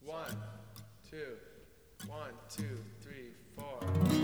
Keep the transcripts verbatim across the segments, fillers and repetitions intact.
One, two, one, two, three, four.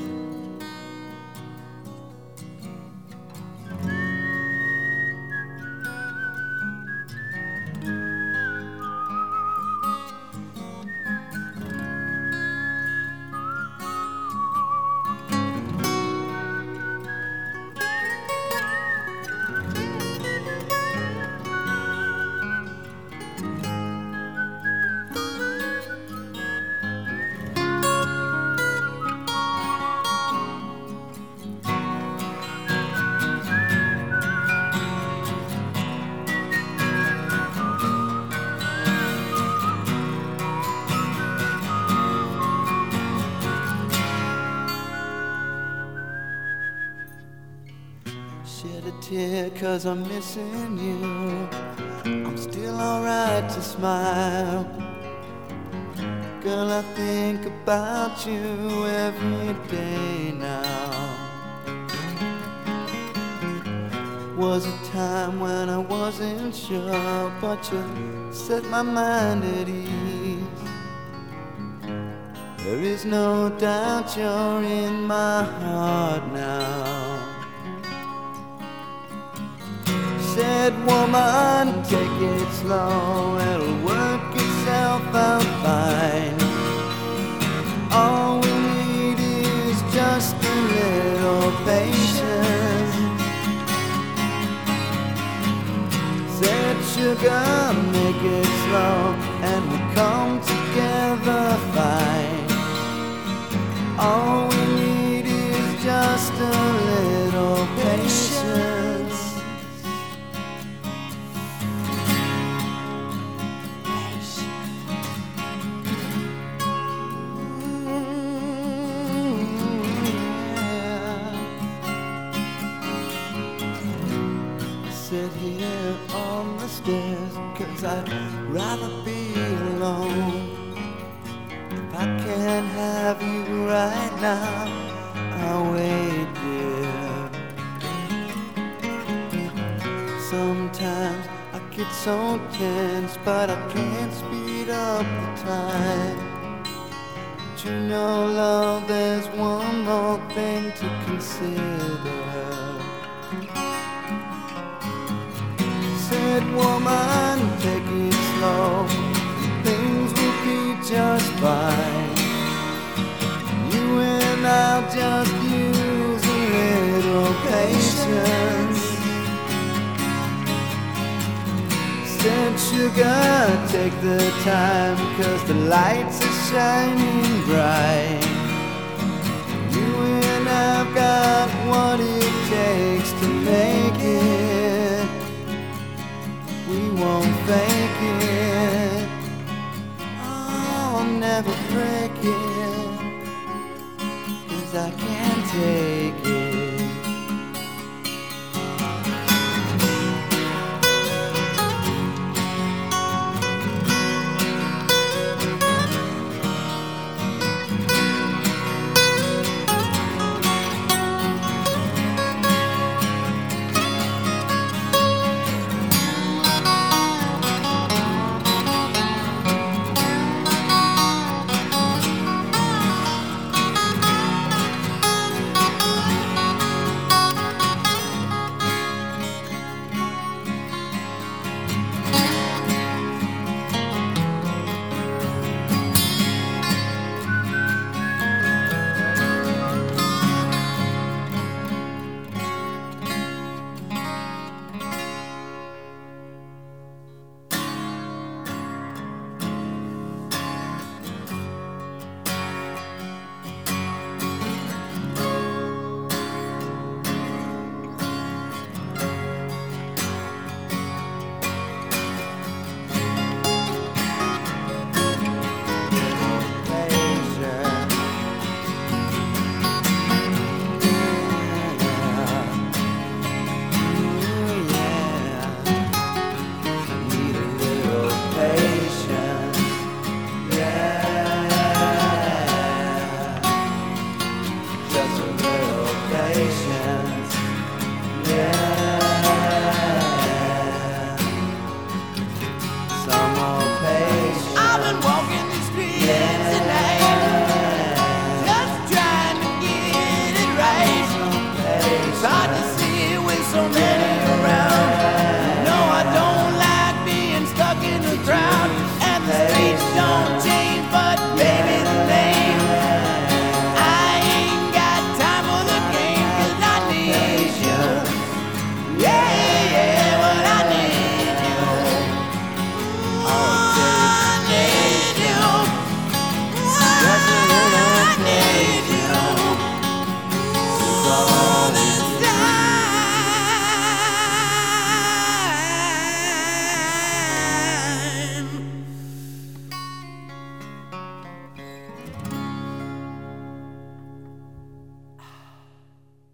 Shed a tear cause I'm missing you. I'm still alright to smile. Girl, I think about you every day now. Was a time when I wasn't sure, but you set my mind at ease. There is no doubt you're in my heart now. Said, woman, take it slow, it'll work itself out fine. All we need is just a little patience. Said, sugar, make it slow, and we'll come together fine. All we need is just a little patience. Sit here on the stairs, cause I'd rather be alone. If I can't have you right now, I'll wait, dear. Sometimes I get so tense, but I can't speed up the time. But you know, love, there's one more thing to consider. Said, woman, take it slow, things will be just fine. You and I'll just use a little patience. Said, sugar, take the time, cause the lights are shining bright. You and I've got what it takes to make it. We won't fake it, I'll never break it, cause I can't take